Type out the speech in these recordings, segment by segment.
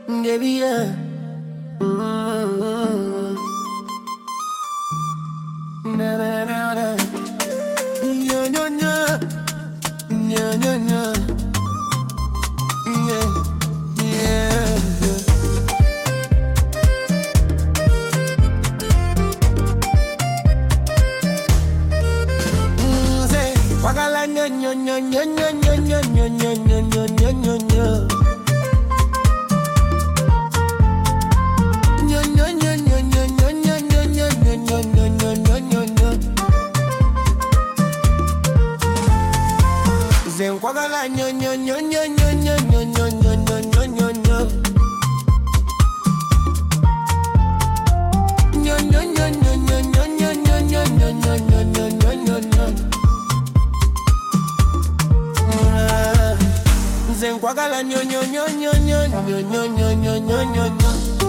baby, yeah. Mm-hmm. Na na na na. No no no. No no no. Yeah. Yeah. Say, wagala no no no no no no no no no no no no. Kwagala nyo nyo nyo nyo nyo nyo nyo nyo nyo nyo nyo nyo nyo. Nyo nyo nyo nyo nyo nyo nyo nyo nyo nyo nyo nyo nyo nyo nyo. Nze nkwagala nyo nyo nyo nyo nyo nyo nyo nyo nyo nyo nyo nyo.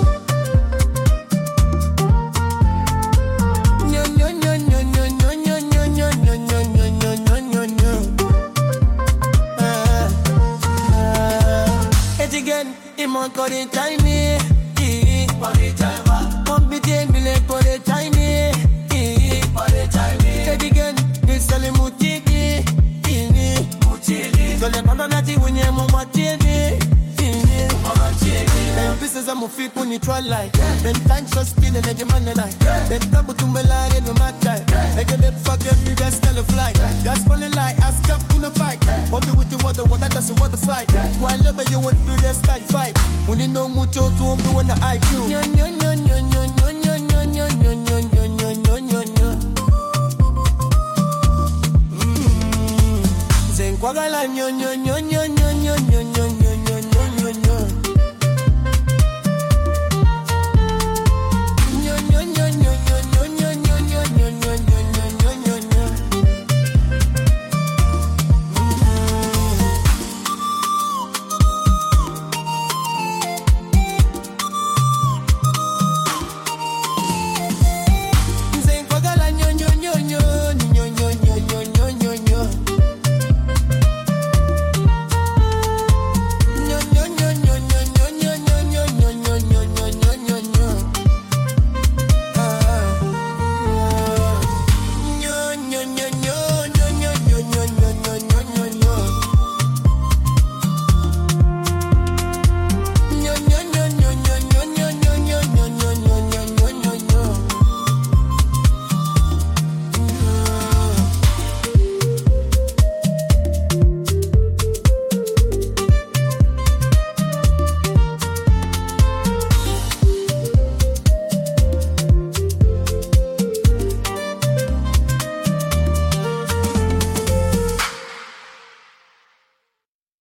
Mon corps est timé, pas de time. Mon bidé me lève pour le timé, pas de time. T'es digne, des sales moutillés, moutillés. Dans les condamnations, on est mon moitié. Them pieces of my feet when you try like. Them time just stealing like a man like. Them double to me like it no matter. Like a lip fuck every just tell a fly. That's funny like I step in the fight. What with you what that doesn't want to fight. Why love you would do this like fight. When you know mucho to him doing the IQ. Nyo nyo nyo nyo nyo nyo nyo nyo nyo nyo nyo nyo nyo nyo nyo. Zen kwagala nyo nyo nyo